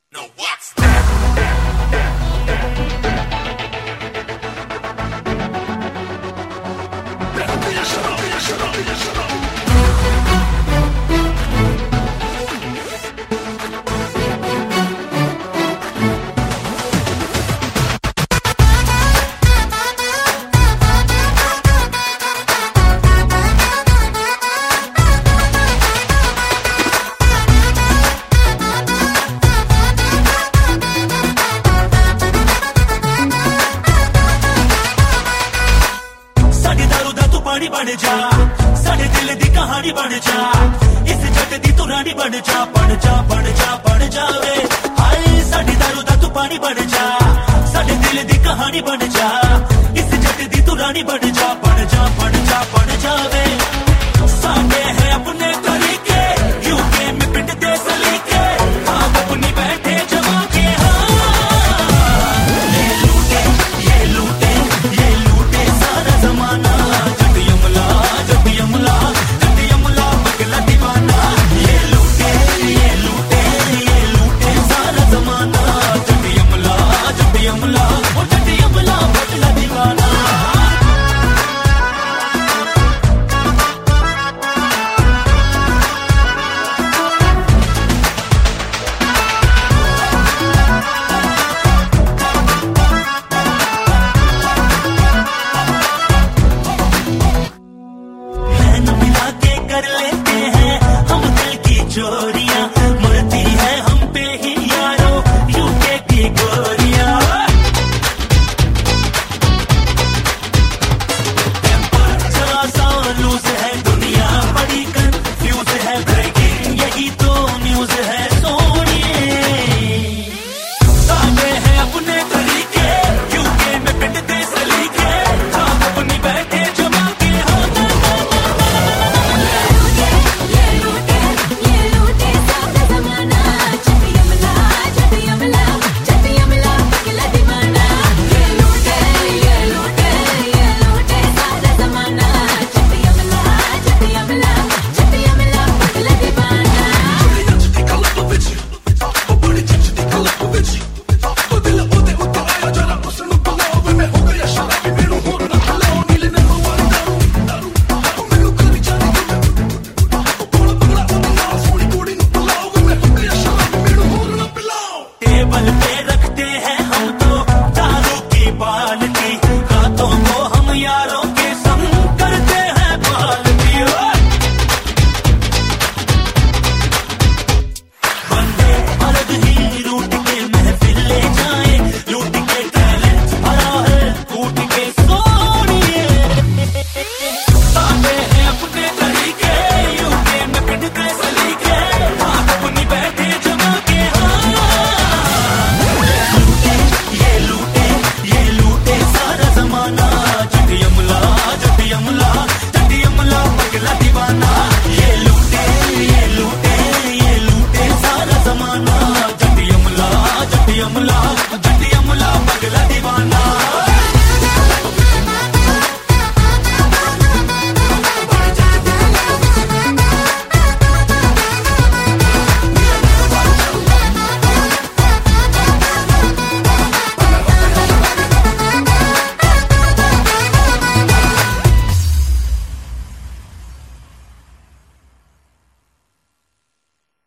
No, what's that? पानी बन जा साडे दिल दी कहानी बन जा इस जट दी तू रानी बन जा बन जा बन जा बन जावे हाय साडी दारू दा तू पानी बन जा साडे दिल दी कहानी बन जा इस जट दी तू रानी बन जा बन जा बन जा बन जावे